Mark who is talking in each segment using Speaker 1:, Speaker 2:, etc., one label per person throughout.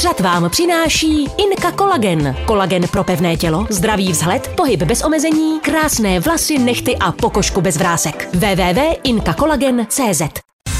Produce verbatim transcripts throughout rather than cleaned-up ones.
Speaker 1: pořad vám přináší Inka Kolagen. Kolagen pro pevné tělo, zdravý vzhled, pohyb bez omezení, krásné vlasy, nehty a pokožku bez vrásek. w w w tečka inka kolagen tečka c z.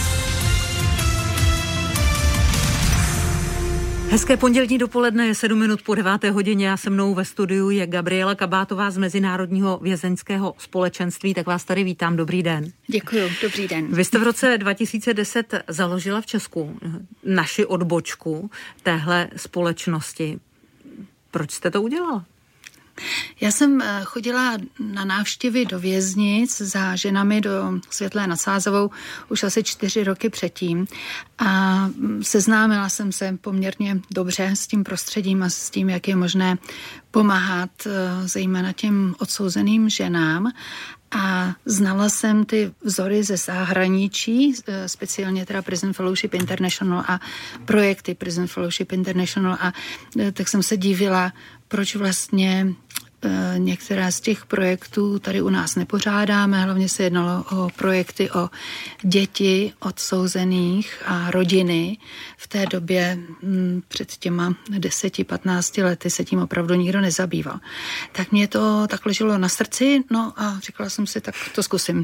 Speaker 2: Hezké pondělní dopoledne, je sedm minut po deváté hodině a se mnou ve studiu je Gabriela Kabátová z Mezinárodního vězeňského společenství, tak vás tady vítám, dobrý den.
Speaker 3: Děkuju, dobrý den.
Speaker 2: Vy jste v roce dva tisíce deset založila v Česku naši odbočku téhle společnosti. Proč jste to udělala?
Speaker 3: Já jsem chodila na návštěvy do věznic za ženami do Světlé nad Sázavou už asi čtyři roky předtím a seznámila jsem se poměrně dobře s tím prostředím a s tím, jak je možné pomáhat zejména těm odsouzeným ženám. A znala jsem ty vzory ze zahraničí, speciálně teda Prison Fellowship International a projekty Prison Fellowship International a tak jsem se divila, proč vlastně některé z těch projektů tady u nás nepořádáme. Hlavně se jednalo o projekty o děti odsouzených a rodiny. V té době před těma deseti, patnácti lety se tím opravdu nikdo nezabýval. Tak mě to tak leželo na srdci, no a říkala jsem si, tak to zkusím.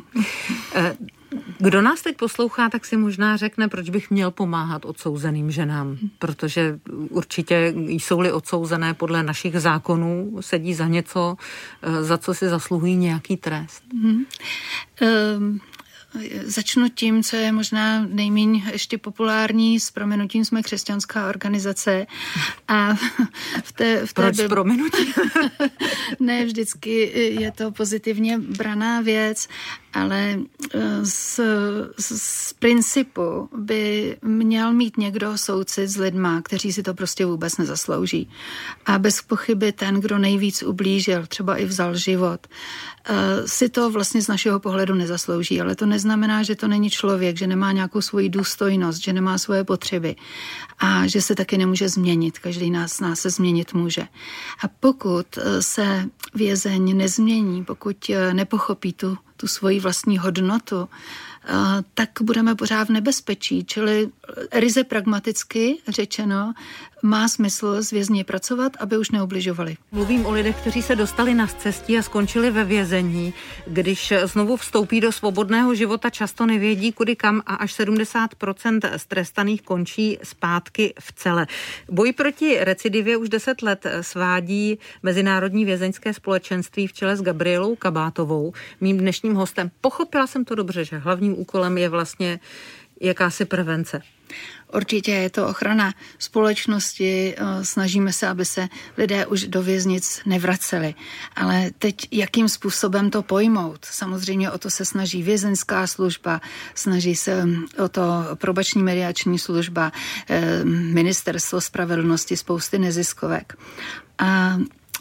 Speaker 2: Kdo nás teď poslouchá, tak si možná řekne, proč bych měl pomáhat odsouzeným ženám, protože určitě jsou-li odsouzené podle našich zákonů, sedí za něco, za co si zasluhují nějaký trest. Hmm.
Speaker 3: Um. Začnu tím, co je možná nejméně ještě populární. S prominutím jsme křesťanská organizace. A v té, v té
Speaker 2: Proč s prominutím?
Speaker 3: Ne, vždycky je to pozitivně braná věc, ale z, z, z principu by měl mít někdo soucit s lidma, kteří si to prostě vůbec nezaslouží. A bez pochyby ten, kdo nejvíc ublížil, třeba i vzal život, si to vlastně z našeho pohledu nezaslouží, ale to neznamená, že to není člověk, že nemá nějakou svoji důstojnost, že nemá svoje potřeby a že se taky nemůže změnit. Každý nás, nás se změnit může. A pokud se vězeň nezmění, pokud nepochopí tu, tu svoji vlastní hodnotu, tak budeme pořád v nebezpečí. Čili ryze pragmaticky řečeno, má smysl s vězni pracovat, aby už neubližovali.
Speaker 2: Mluvím o lidech, kteří se dostali na scestí a skončili ve vězení. Když znovu vstoupí do svobodného života, často nevědí, kudy kam a až sedmdesát procent z trestaných končí zpátky v cele. Boj proti recidivě už deset let svádí Mezinárodní vězeňské společenství v čele s Gabrielou Kabátovou, mým dnešním hostem. Pochopila jsem to dobře, že hlavním úkolem je vlastně jakási prevence.
Speaker 3: Určitě je to ochrana společnosti, snažíme se, aby se lidé už do věznic nevraceli. Ale teď jakým způsobem to pojmout? Samozřejmě o to se snaží vězeňská služba, snaží se o to probační mediační služba, ministerstvo spravedlnosti, spousty neziskovek. A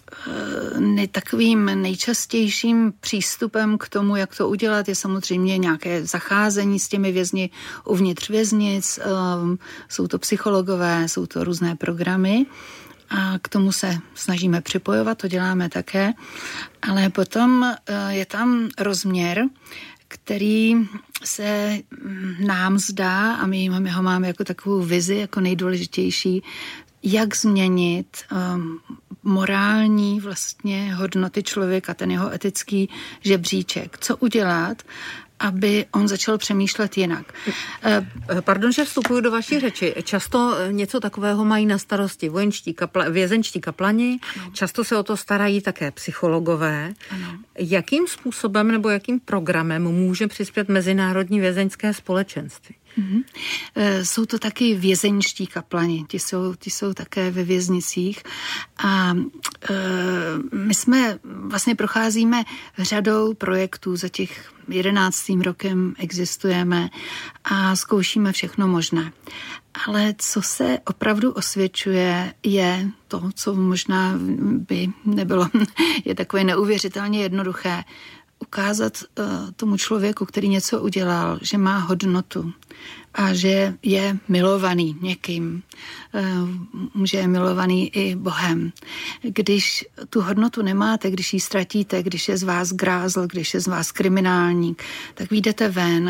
Speaker 3: takovým nejčastějším přístupem k tomu, jak to udělat, je samozřejmě nějaké zacházení s těmi vězni uvnitř věznic, jsou to psychologové, jsou to různé programy a k tomu se snažíme připojovat, to děláme také, ale potom je tam rozměr, který se nám zdá, a my ho máme jako takovou vizi, jako nejdůležitější, jak změnit um, morální vlastně hodnoty člověka, ten jeho etický žebříček. Co udělat, aby on začal přemýšlet jinak.
Speaker 2: Pardon, že vstupuju do vaší řeči. Často něco takového mají na starosti vojenští kapla, vězenčtí kaplani, ano. Často se o to starají také psychologové. Ano. Jakým způsobem nebo jakým programem může přispět Mezinárodní vězeňské společenství?
Speaker 3: Mm-hmm. Jsou to taky vězeňští kaplani, ti jsou, ti jsou také ve věznicích a e, my jsme vlastně procházíme řadou projektů, za těch jedenáctým rokem existujeme a zkoušíme všechno možné. Ale co se opravdu osvědčuje, je to, co možná by nebylo, je takové neuvěřitelně jednoduché, ukázat uh, tomu člověku, který něco udělal, že má hodnotu a že je milovaný někým, uh, že je milovaný i Bohem. Když tu hodnotu nemáte, když ji ztratíte, když je z vás grázl, když je z vás kriminálník, tak vyjdete ven a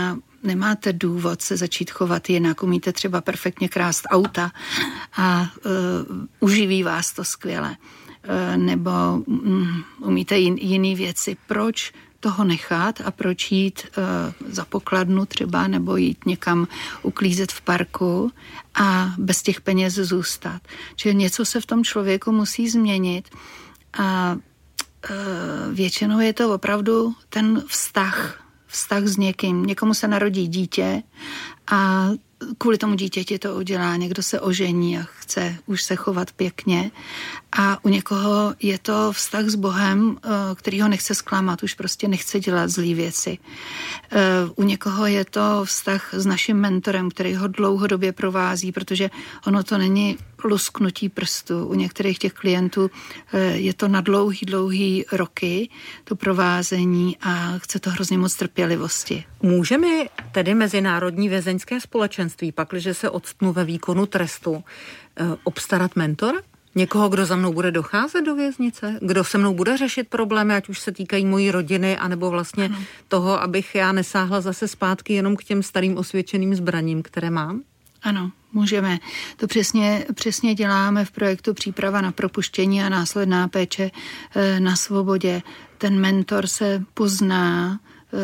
Speaker 3: nemáte důvod se začít chovat jinak, umíte třeba perfektně krást auta a uh, uživí vás to skvěle. Uh, nebo um, umíte jin, jiný věci. Proč toho nechat a proč jít uh, za pokladnu třeba nebo jít někam uklízet v parku a bez těch peněz zůstat. Čili něco se v tom člověku musí změnit a uh, většinou je to opravdu ten vztah, vztah s někým. Někomu se narodí dítě a kvůli tomu dítěti to udělá. Někdo se ožení a chce už se chovat pěkně a u někoho je to vztah s Bohem, který ho nechce zklamat, už prostě nechce dělat zlý věci. U někoho je to vztah s naším mentorem, který ho dlouhodobě provází, protože ono to není lusknutí prstu. U některých těch klientů je to na dlouhý, dlouhý roky, to provázení a chce to hrozně moc trpělivosti.
Speaker 2: Může mi tedy Mezinárodní vězeňské společenství, pakliže se octnu ve výkonu trestu, obstarat mentor? Někoho, kdo za mnou bude docházet do věznice? Kdo se mnou bude řešit problémy, ať už se týkají mojí rodiny, anebo vlastně ano. toho, abych já nesáhla zase zpátky jenom k těm starým osvědčeným zbraním, které mám?
Speaker 3: Ano, můžeme. To přesně, přesně děláme v projektu Příprava na propuštění a následná péče na svobodě. Ten mentor se pozná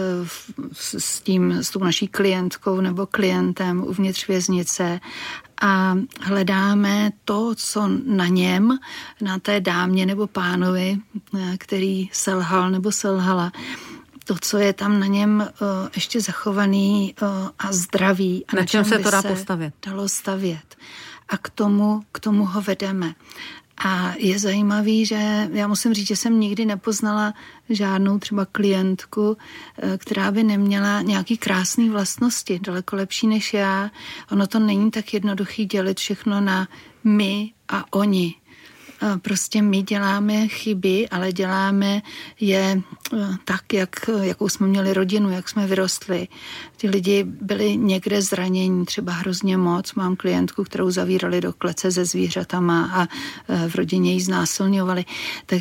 Speaker 3: s tím, s tou naší klientkou nebo klientem uvnitř věznice a hledáme to, co na něm, na té dámě nebo pánovi, který selhal nebo selhala, to, co je tam na něm uh, ještě zachovaný uh, a zdravý. A
Speaker 2: na, na čem se to dá
Speaker 3: se
Speaker 2: postavit?
Speaker 3: Dalo stavět. A k tomu, k tomu ho vedeme. A je zajímavý, že já musím říct, že jsem nikdy nepoznala žádnou třeba klientku, která by neměla nějaký krásný vlastnosti, daleko lepší než já. Ono to není tak jednoduchý dělit všechno na my a oni. Prostě my děláme chyby, ale děláme je tak, jak, jakou jsme měli rodinu, jak jsme vyrostli. Ty lidi byli někde zranění, třeba hrozně moc. Mám klientku, kterou zavírali do klece se zvířatama a v rodině ji znásilňovali. Tak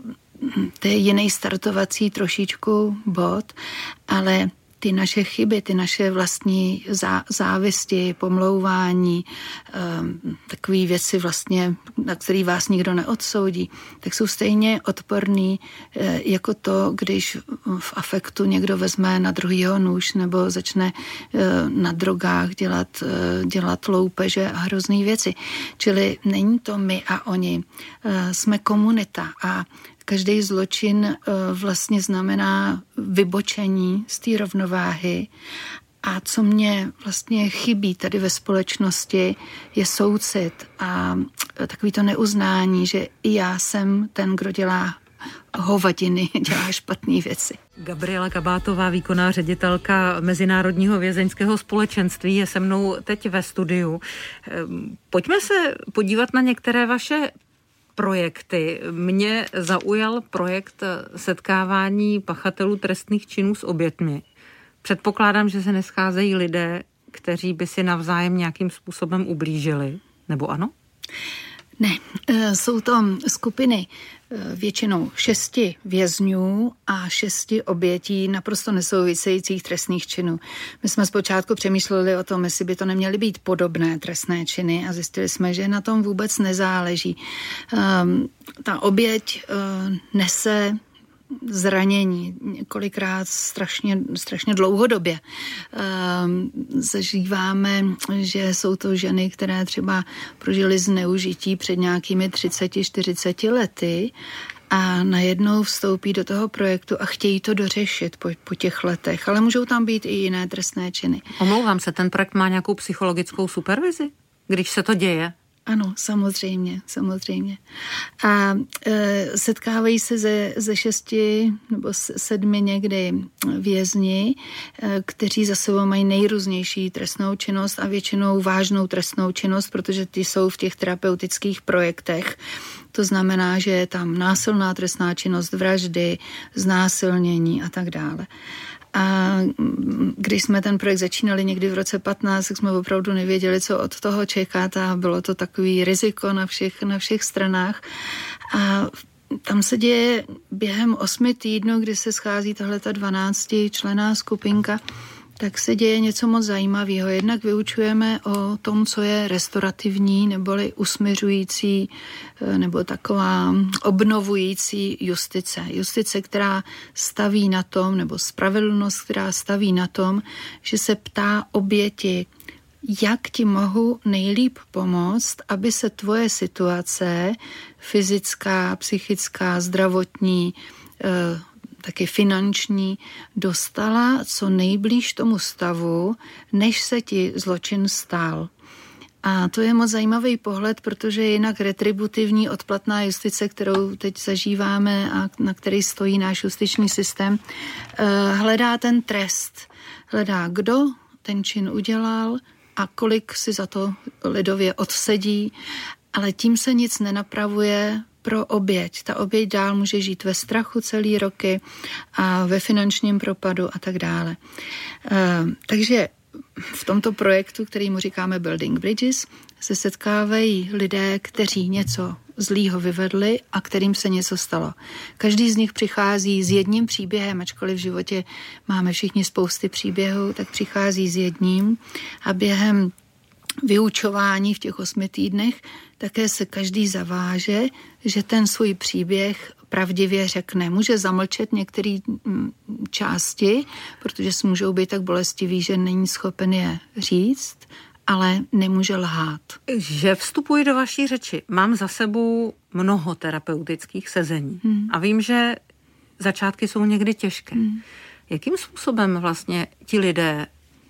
Speaker 3: to je jiný startovací trošičku bod, ale ty naše chyby, ty naše vlastní zá, závisti, pomlouvání, um, takové věci vlastně, na které vás nikdo neodsoudí, tak jsou stejně odporný e, jako to, když v afektu někdo vezme na druhýho nůž nebo začne e, na drogách dělat, e, dělat loupeže a hrozný věci. Čili není to my a oni. E, jsme komunita a každý zločin vlastně znamená vybočení z té rovnováhy a co mě vlastně chybí tady ve společnosti je soucit a takový to neuznání, že i já jsem ten, kdo dělá hovadiny, dělá špatné věci.
Speaker 2: Gabriela Kabátová, výkonná ředitelka Mezinárodního vězeňského společenství, je se mnou teď ve studiu. Pojďme se podívat na některé vaše projekty. Mě zaujal projekt setkávání pachatelů trestných činů s oběťmi. Předpokládám, že se nescházejí lidé, kteří by si navzájem nějakým způsobem ublížili. Nebo ano?
Speaker 3: Ne, jsou to skupiny většinou šesti vězňů a šesti obětí naprosto nesouvisejících trestných činů. My jsme zpočátku přemýšleli o tom, jestli by to neměly být podobné trestné činy a zjistili jsme, že na tom vůbec nezáleží. Um, ta oběť uh, nese zranění, několikrát strašně, strašně dlouhodobě. Um, zažíváme, že jsou to ženy, které třeba prožily zneužití před nějakými třicet čtyřicet lety a najednou vstoupí do toho projektu a chtějí to dořešit po, po těch letech, ale můžou tam být i jiné trestné činy.
Speaker 2: Omlouvám se, ten projekt má nějakou psychologickou supervizi, když se to děje?
Speaker 3: Ano, samozřejmě, samozřejmě. A e, setkávají se ze, ze šesti nebo sedmi někdy vězni, e, kteří za sebou mají nejrůznější trestnou činnost a většinou vážnou trestnou činnost, protože ty jsou v těch terapeutických projektech. To znamená, že je tam násilná trestná činnost, vraždy, znásilnění a tak dále. A když jsme ten projekt začínali někdy v roce patnáct, tak jsme opravdu nevěděli, co od toho čekat a bylo to takový riziko na všech, na všech stranách. A tam se děje během osmi týdnů, kdy se schází tahleta dvanáctičlenná skupinka, tak se děje něco moc zajímavého. Jednak vyučujeme o tom, co je restaurativní, neboli usmiřující, nebo taková obnovující justice. Justice, která staví na tom, nebo spravedlnost, která staví na tom, že se ptá oběti, jak ti mohu nejlíp pomoct, aby se tvoje situace, fyzická, psychická, zdravotní, taky finanční, dostala co nejblíž tomu stavu, než se ti zločin stal. A to je moc zajímavý pohled, protože jinak retributivní odplatná justice, kterou teď zažíváme a na který stojí náš justiční systém, hledá ten trest. Hledá, kdo ten čin udělal a kolik si za to lidově odsedí, ale tím se nic nenapravuje pro oběť. Ta oběť dál může žít ve strachu celý roky a ve finančním propadu a tak dále. Takže v tomto projektu, kterýmu říkáme Building Bridges, se setkávají lidé, kteří něco zlýho vyvedli a kterým se něco stalo. Každý z nich přichází s jedním příběhem, ačkoliv v životě máme všichni spousty příběhů, tak přichází s jedním a během vyučování v těch osmi týdnech také se každý zaváže, že ten svůj příběh pravdivě řekne. Může zamlčet některé části, protože si můžou být tak bolestivý, že není schopen je říct, ale nemůže lhát.
Speaker 2: Že vstupuji do vaší řeči. Mám za sebou mnoho terapeutických sezení hmm. a vím, že začátky jsou někdy těžké. Hmm. Jakým způsobem vlastně ti lidé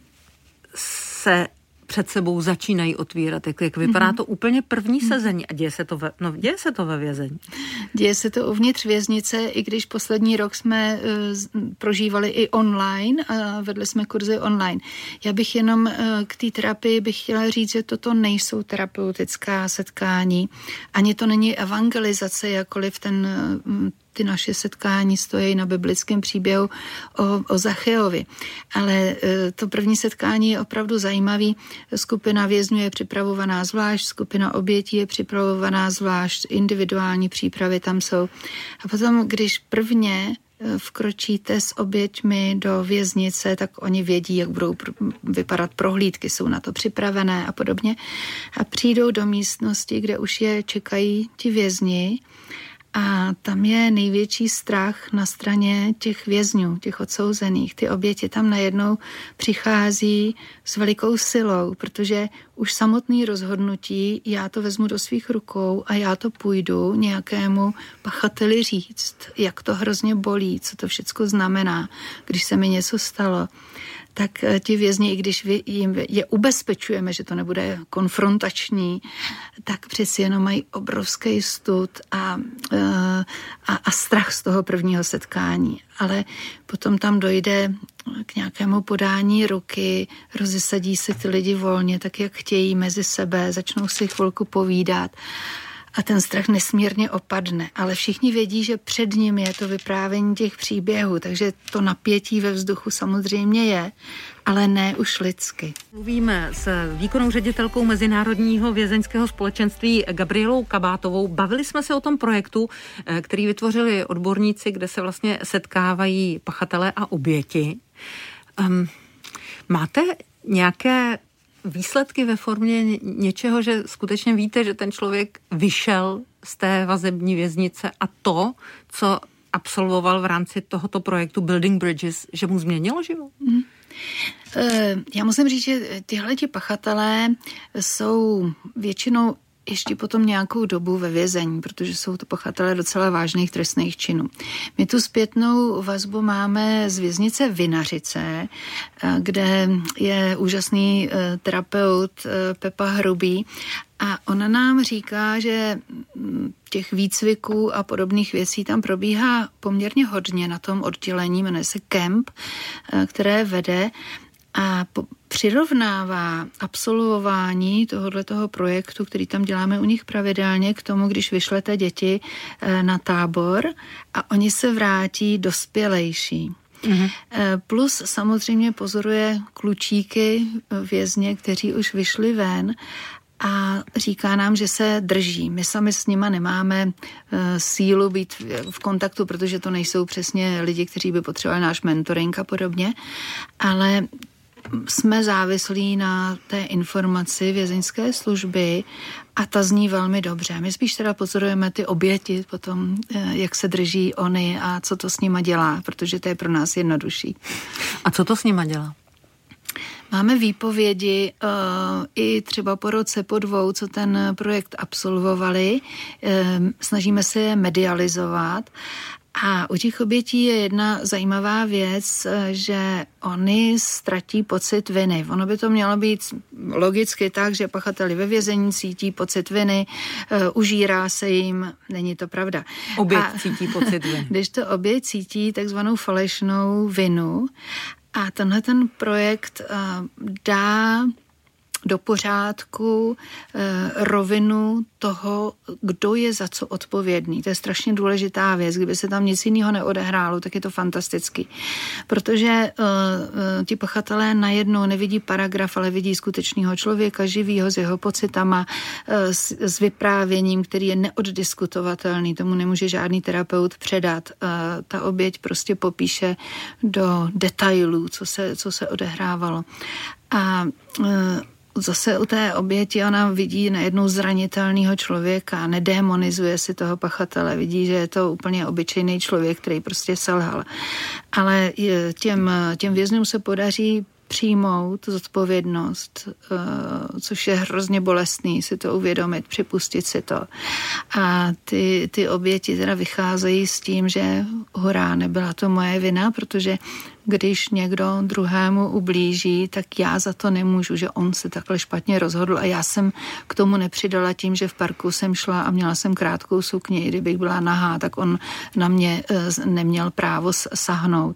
Speaker 2: se před sebou začínají otvírat, jak, jak vypadá mm-hmm. to úplně první sezení a děje se to ve, no, děje se to ve vězení.
Speaker 3: Děje se to uvnitř věznice, i když poslední rok jsme uh, prožívali i online a vedli jsme kurzy online. Já bych jenom uh, k té terapii bych chtěla říct, že toto nejsou terapeutická setkání, ani to není evangelizace, jakkoliv ten uh, ty naše setkání stojí na biblickém příběhu o, o Zacheovi. Ale to první setkání je opravdu zajímavý. Skupina vězňů je připravovaná zvlášť, skupina obětí je připravovaná zvlášť, individuální přípravy tam jsou. A potom, když prvně vkročíte s oběťmi do věznice, tak oni vědí, jak budou vypadat prohlídky, jsou na to připravené a podobně. A přijdou do místnosti, kde už je čekají ti vězni, a tam je největší strach na straně těch vězňů, těch odsouzených. Ty oběti tam najednou přichází s velikou silou, protože už samotný rozhodnutí, já to vezmu do svých rukou a já to půjdu nějakému pachateli říct, jak to hrozně bolí, co to všecko znamená, když se mi něco stalo. Tak ti vězni, i když jim je ubezpečujeme, že to nebude konfrontační, tak přeci jenom mají obrovský stud a, a, a strach z toho prvního setkání. Ale potom tam dojde k nějakému podání ruky, rozesadí se ty lidi volně, tak jak chtějí mezi sebe, začnou si chvilku povídat. A ten strach nesmírně opadne, ale všichni vědí, že před ním je to vyprávění těch příběhů, takže to napětí ve vzduchu samozřejmě je, ale ne už lidsky.
Speaker 2: Mluvíme s výkonnou ředitelkou Mezinárodního vězeňského společenství Gabrielou Kabátovou. Bavili jsme se o tom projektu, který vytvořili odborníci, kde se vlastně setkávají pachatelé a oběti. Um, máte nějaké výsledky ve formě něčeho, že skutečně víte, že ten člověk vyšel z té vazební věznice a to, co absolvoval v rámci tohoto projektu Building Bridges, že mu změnilo život?
Speaker 3: Mm. Já musím říct, že tyhleti pachatelé jsou většinou ještě potom nějakou dobu ve vězení, protože jsou to pachatelé docela vážných trestných činů. My tu zpětnou vazbu máme z věznice Vinařice, kde je úžasný terapeut Pepa Hrubý a ona nám říká, že těch výcviků a podobných věcí tam probíhá poměrně hodně na tom oddělení, jmenuje se Camp, které vede a po, přirovnává absolvování tohoto projektu, který tam děláme u nich pravidelně, k tomu, když vyšlete děti e, na tábor a oni se vrátí dospělejší. Mm-hmm. E, plus samozřejmě pozoruje klučíky vězně, kteří už vyšli ven a říká nám, že se drží. My sami s nima nemáme uh, sílu být v, v kontaktu, protože to nejsou přesně lidi, kteří by potřebovali náš mentoring a podobně, ale jsme závislí na té informaci vězeňské služby a ta zní velmi dobře. My spíš teda pozorujeme ty oběti potom, jak se drží oni a co to s nima dělá, protože to je pro nás jednodušší.
Speaker 2: A co to s nima dělá?
Speaker 3: Máme výpovědi uh, i třeba po roce, po dvou, co ten projekt absolvovali. Uh, snažíme se je medializovat. A u těch obětí je jedna zajímavá věc, že oni ztratí pocit viny. Ono by to mělo být logicky tak, že pachateli ve vězení cítí pocit viny, uh, užírá se jim, není to pravda.
Speaker 2: Oběť a, cítí pocit viny.
Speaker 3: Když to oběť cítí takzvanou falešnou vinu, a tenhle ten projekt uh, dá do pořádku uh, rovinu toho, kdo je za co odpovědný. To je strašně důležitá věc. Kdyby se tam nic jiného neodehrálo, tak je to fantastický. Protože uh, uh, ti pachatelé najednou nevidí paragraf, ale vidí skutečného člověka, živýho s jeho pocitama, uh, s, s vyprávěním, který je neoddiskutovatelný. Tomu nemůže žádný terapeut předat. Uh, ta oběť prostě popíše do detailů, co se, co se odehrávalo. A uh, zase u té oběti ona vidí najednou zranitelného člověka, nedémonizuje si toho pachatele, vidí, že je to úplně obyčejný člověk, který prostě selhal. Ale těm, těm vězňům se podaří přijmout zodpovědnost, což je hrozně bolestný si to uvědomit, připustit si to. A ty, ty oběti teda vycházejí s tím, že hurá, nebyla to moje vina, protože když někdo druhému ublíží, tak já za to nemůžu, že on se takhle špatně rozhodl a já jsem k tomu nepřidala tím, že v parku jsem šla a měla jsem krátkou sukni, i kdybych byla nahá, tak on na mě neměl právo sahnout.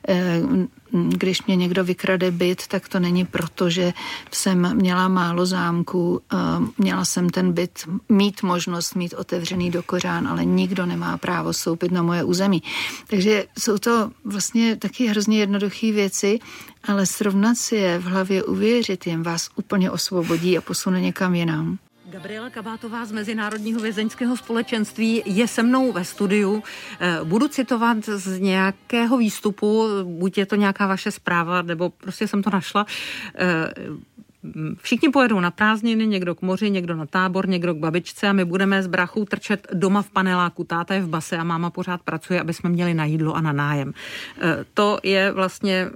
Speaker 3: Když mě někdo vykrade byt, tak to není proto, že jsem měla málo zámků, měla jsem ten byt mít možnost mít otevřený do kořán, ale nikdo nemá právo vstoupit na moje území. Takže jsou to vlastně taky hrozně jednoduché věci, ale srovnat si je v hlavě, uvěřit jim, vás úplně osvobodí a posune někam jinam.
Speaker 2: Gabriela Kabátová z Mezinárodního vězeňského společenství je se mnou ve studiu. Budu citovat z nějakého výstupu, buď je to nějaká vaše zpráva, nebo prostě jsem to našla. Všichni pojedou na prázdniny, někdo k moři, někdo na tábor, někdo k babičce a my budeme s brachou trčet doma v paneláku. Táta je v base a máma pořád pracuje, aby jsme měli na jídlo a na nájem. To je vlastně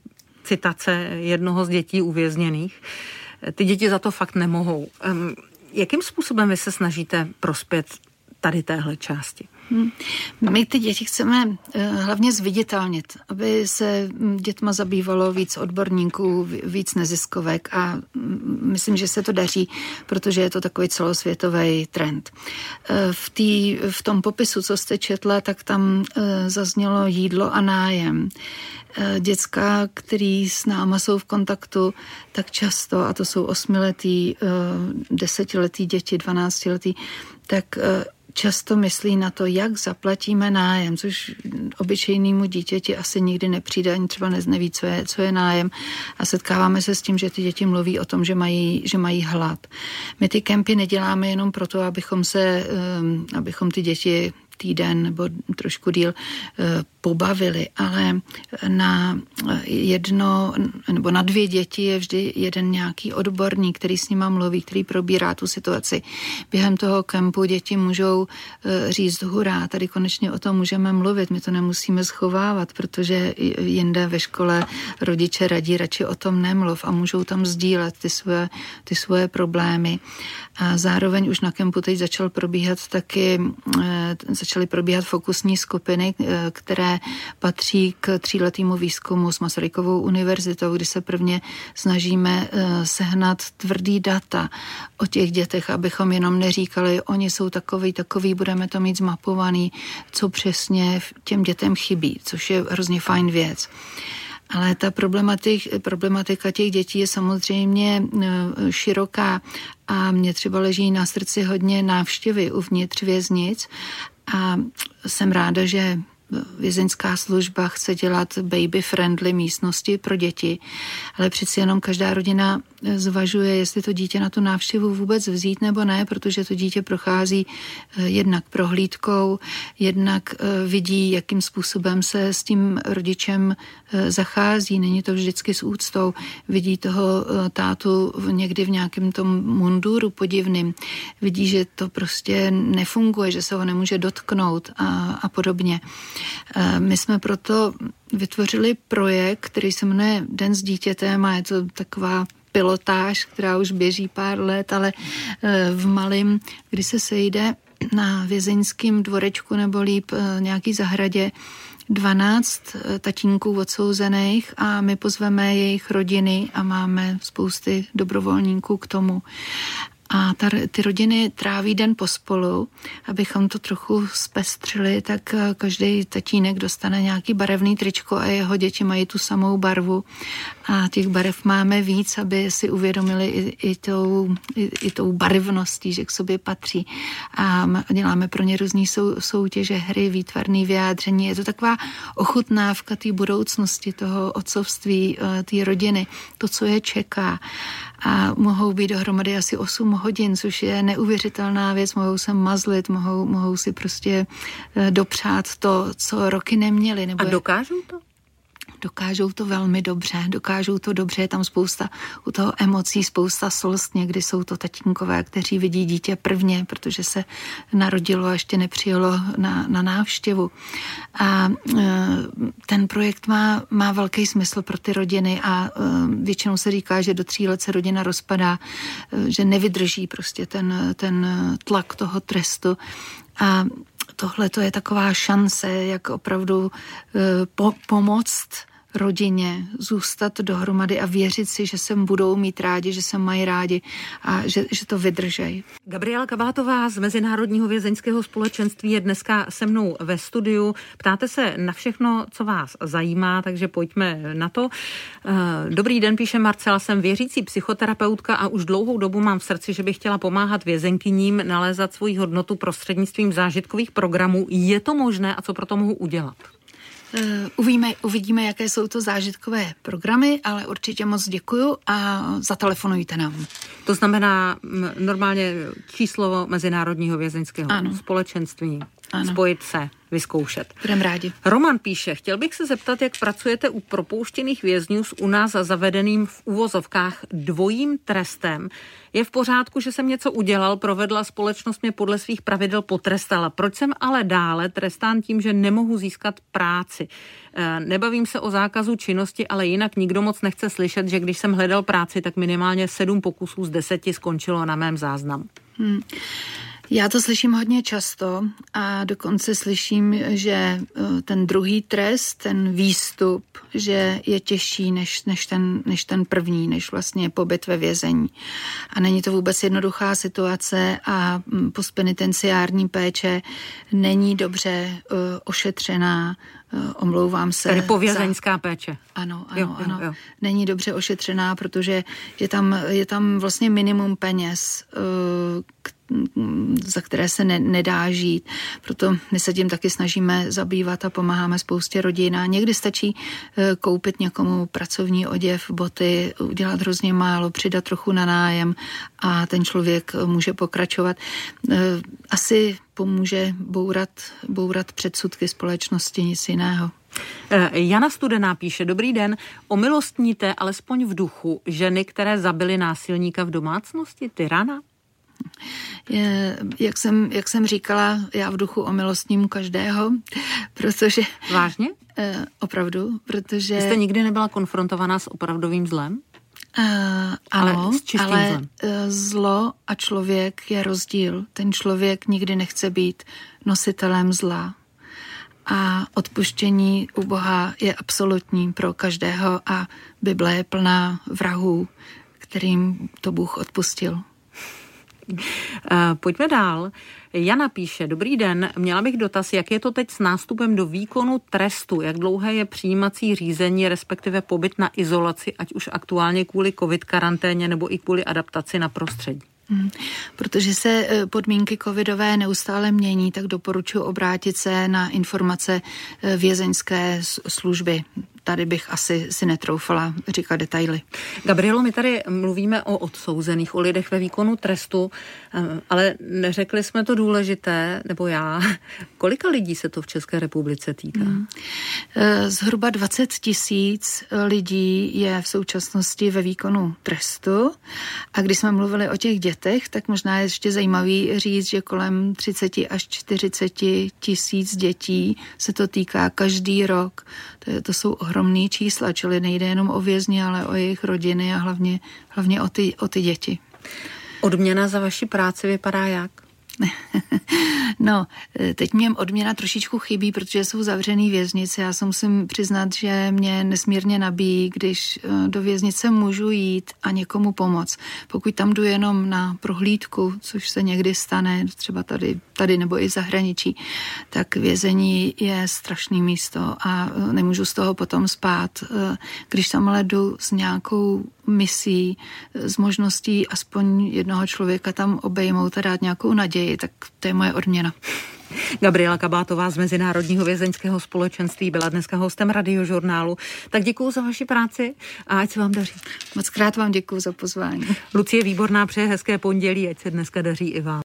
Speaker 2: citace jednoho z dětí uvězněných. Ty děti za to fakt nemohou. Jakým způsobem vy se snažíte prospět tady téhle části?
Speaker 3: Hmm. My ty děti chceme uh, hlavně zviditelnit, aby se dětma zabývalo víc odborníků, víc neziskovek a um, myslím, že se to daří, protože je to takový celosvětový trend. Uh, v, tý, v tom popisu, co jste četla, tak tam uh, zaznělo jídlo a nájem. Uh, děcka, který s náma jsou v kontaktu tak často, a to jsou osmiletý, uh, desetiletý děti, dvanáctiletý, tak uh, často myslí na to, jak zaplatíme nájem, což obyčejnému dítěti asi nikdy nepřijde, ani třeba neví, co je, co je nájem. A setkáváme se s tím, že ty děti mluví o tom, že mají, že mají hlad. My ty kempy neděláme jenom proto, abychom se, um, abychom ty děti týden nebo trošku díl pobavili, ale na jedno nebo na dvě děti je vždy jeden nějaký odborník, který s nima mluví, který probírá tu situaci. Během toho kempu děti můžou říct hurá, tady konečně o tom můžeme mluvit, my to nemusíme schovávat, protože jinde ve škole rodiče radí radši o tom nemluv a můžou tam sdílet ty svoje, ty svoje problémy. A zároveň už na kempu teď začal probíhat taky, začaly probíhat fokusní skupiny, které patří k tříletému výzkumu s Masarykovou univerzitou, kdy se prvně snažíme sehnat tvrdý data o těch dětech, abychom jenom neříkali, oni jsou takový, takový, budeme to mít zmapovaný, co přesně těm dětem chybí, což je hrozně fajn věc. Ale ta problematik, problematika těch dětí je samozřejmě široká a mě třeba leží na srdci hodně návštěvy uvnitř věznic a jsem ráda, že vězeňská služba chce dělat baby-friendly místnosti pro děti, ale přeci jenom každá rodina zvažuje, jestli to dítě na tu návštěvu vůbec vzít nebo ne, protože to dítě prochází jednak prohlídkou, jednak vidí, jakým způsobem se s tím rodičem zachází. Není to vždycky s úctou. Vidí toho tátu někdy v nějakém tom munduru podivným. Vidí, že to prostě nefunguje, že se ho nemůže dotknout a, a podobně. My jsme proto vytvořili projekt, který se jmenuje Den s dítětem a je to taková pilotáž, která už běží pár let, ale v malém, kdy se sejde na vězeňském dvorečku nebo líp nějaký zahradě dvanáct tatínků odsouzených a my pozveme jejich rodiny a máme spousty dobrovolníků k tomu. A ta, ty rodiny tráví den pospolu, abychom to trochu zpestřili, tak každý tatínek dostane nějaký barevný tričko a jeho děti mají tu samou barvu. A těch barev máme víc, aby si uvědomili i, i, tou, i, i tou barevností, že k sobě patří. A děláme pro ně různý sou, soutěže, hry, výtvarné vyjádření. Je to taková ochutnávka té budoucnosti, toho otcovství, té rodiny, to, co je čeká. A mohou být dohromady asi osm hodin, což je neuvěřitelná věc. Mohou se mazlit, mohou, mohou si prostě dopřát to, co roky neměli. Nebo
Speaker 2: a dokážou to?
Speaker 3: Dokážou to velmi dobře, dokážou to dobře, je tam spousta u toho emocí, spousta slst, někdy jsou to tatínkové, kteří vidí dítě prvně, protože se narodilo a ještě nepřijelo na, na návštěvu. A ten projekt má, má velký smysl pro ty rodiny a většinou se říká, že do tří let se rodina rozpadá, že nevydrží prostě ten, ten tlak toho trestu a tohle to je taková šance, jak opravdu po, pomoct rodině, zůstat dohromady a věřit si, že se budou mít rádi, že se mají rádi a že, že to vydržejí.
Speaker 2: Gabriela Kabátová z Mezinárodního vězeňského společenství je dneska se mnou ve studiu. Ptáte se na všechno, co vás zajímá, takže pojďme na to. Dobrý den, píše Marcela, jsem věřící psychoterapeutka a už dlouhou dobu mám v srdci, že bych chtěla pomáhat vězenkyním nalézat svoji hodnotu prostřednictvím zážitkových programů. Je to možné a co pro to mohu udělat?
Speaker 3: Uvidíme, uvidíme, jaké jsou to zážitkové programy, ale určitě moc děkuju a zatelefonujte nám.
Speaker 2: To znamená normálně číslo Mezinárodního vězeňského ano. společenství. Ano. Spojit se, vyzkoušet.
Speaker 3: Budem rádi.
Speaker 2: Roman píše, chtěl bych se zeptat, jak pracujete u propouštěných vězňů s u nás zavedeným v uvozovkách dvojím trestem. Je v pořádku, že jsem něco udělal, provedla, společnost mě podle svých pravidel potrestala. Proč jsem ale dále trestán tím, že nemohu získat práci? Nebavím se o zákazu činnosti, ale jinak nikdo moc nechce slyšet, že když jsem hledal práci, tak minimálně sedm pokusů z deseti skončilo na mém záznamu. Hmm.
Speaker 3: Já to slyším hodně často a dokonce slyším, že ten druhý trest, ten výstup, že je těžší než, než, ten, než ten první, než vlastně pobyt ve vězení. A není to vůbec jednoduchá situace a postpenitenciární péče není dobře uh, ošetřená. Omlouvám se.
Speaker 2: Tady povězeňská za... péče.
Speaker 3: Ano, ano,
Speaker 2: jo,
Speaker 3: ano.
Speaker 2: Jo, jo.
Speaker 3: Není dobře ošetřená, protože je tam, je tam vlastně minimum peněz, k, za které se ne, nedá žít. Proto my se tím taky snažíme zabývat a pomáháme spoustě rodin. A někdy stačí koupit někomu pracovní oděv, boty, udělat hrozně málo, přidat trochu na nájem a ten člověk může pokračovat. Asi pomůže bourat, bourat předsudky společnosti, nic jiného.
Speaker 2: Jana Studená píše, dobrý den, omilostníte alespoň v duchu ženy, které zabily násilníka v domácnosti, tyrana?
Speaker 3: Je, jak, jsem, jak jsem říkala, já v duchu omilostním každého, protože...
Speaker 2: Vážně?
Speaker 3: Eh, opravdu, protože...
Speaker 2: Jste nikdy nebyla konfrontovaná s opravdovým zlem?
Speaker 3: Uh, ano,
Speaker 2: ale, s
Speaker 3: ale
Speaker 2: zlem.
Speaker 3: Zlo a člověk je rozdíl. Ten člověk nikdy nechce být nositelem zla. A odpuštění u Boha je absolutní pro každého a Bible je plná vrahů, kterým to Bůh odpustil.
Speaker 2: Pojďme dál. Jana píše, dobrý den, měla bych dotaz, jak je to teď s nástupem do výkonu trestu, jak dlouhé je přijímací řízení, respektive pobyt na izolaci, ať už aktuálně kvůli covid karanténě nebo i kvůli adaptaci na prostředí.
Speaker 3: Hmm. Protože se podmínky covidové neustále mění, tak doporučuji obrátit se na informace vězeňské služby. Tady bych asi si netroufala říkat detaily.
Speaker 2: Gabrielo, my tady mluvíme o odsouzených, o lidech ve výkonu trestu, ale neřekli jsme to důležité, nebo já. Kolika lidí se to v České republice týká? Hmm.
Speaker 3: Zhruba dvacet tisíc lidí je v současnosti ve výkonu trestu. A když jsme mluvili o těch dětech, tak možná je ještě zajímavý říct, že kolem třicet až čtyřicet tisíc dětí se to týká každý rok. To, to jsou ohromný čísla, čili nejde jenom o vězni, ale o jejich rodiny a hlavně, hlavně o ty, o ty děti.
Speaker 2: Odměna za vaši práci vypadá jak?
Speaker 3: No, teď mě odměna trošičku chybí, protože jsou zavřený věznice. Já se musím přiznat, že mě nesmírně nabíjí, když do věznice můžu jít a někomu pomoct. Pokud tam jdu jenom na prohlídku, což se někdy stane, třeba tady, tady nebo i v zahraničí, tak vězení je strašný místo a nemůžu z toho potom spát. Když tam ale jdu s nějakou misí, s možností aspoň jednoho člověka tam obejmout a dát nějakou naději, tak to je moje odměna.
Speaker 2: Gabriela Kabátová z Mezinárodního vězeňského společenství byla dneska hostem Radiožurnálu. Tak děkuju za vaši práci a ať se vám daří.
Speaker 3: Moc krát vám děkuju za pozvání.
Speaker 2: Lucie Výborná přeje hezké pondělí, ať se dneska daří i vám.